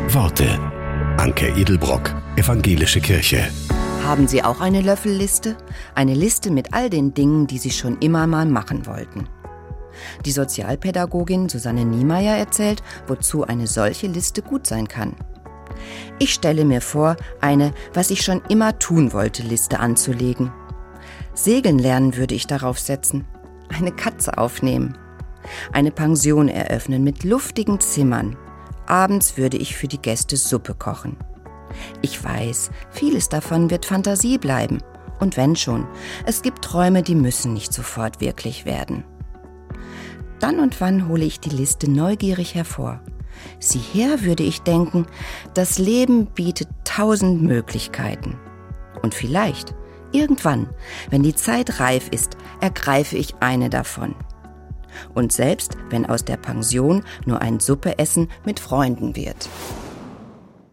Worte. Anke Edelbrock, Evangelische Kirche. Haben Sie auch eine Löffelliste? Eine Liste mit all den Dingen, die Sie schon immer mal machen wollten. Die Sozialpädagogin Susanne Niemeyer erzählt, wozu eine solche Liste gut sein kann. Ich stelle mir vor, eine "Was ich schon immer tun wollte" Liste anzulegen. Segeln lernen würde ich darauf setzen. Eine Katze aufnehmen. Eine Pension eröffnen mit luftigen Zimmern. Abends würde ich für die Gäste Suppe kochen. Ich weiß, vieles davon wird Fantasie bleiben. Und wenn schon, es gibt Träume, die müssen nicht sofort wirklich werden. Dann und wann hole ich die Liste neugierig hervor. Sieh her, würde ich denken, das Leben bietet 1000 Möglichkeiten. Und vielleicht, irgendwann, wenn die Zeit reif ist, ergreife ich eine davon. Und selbst wenn aus der Pension nur ein Suppeessen mit Freunden wird.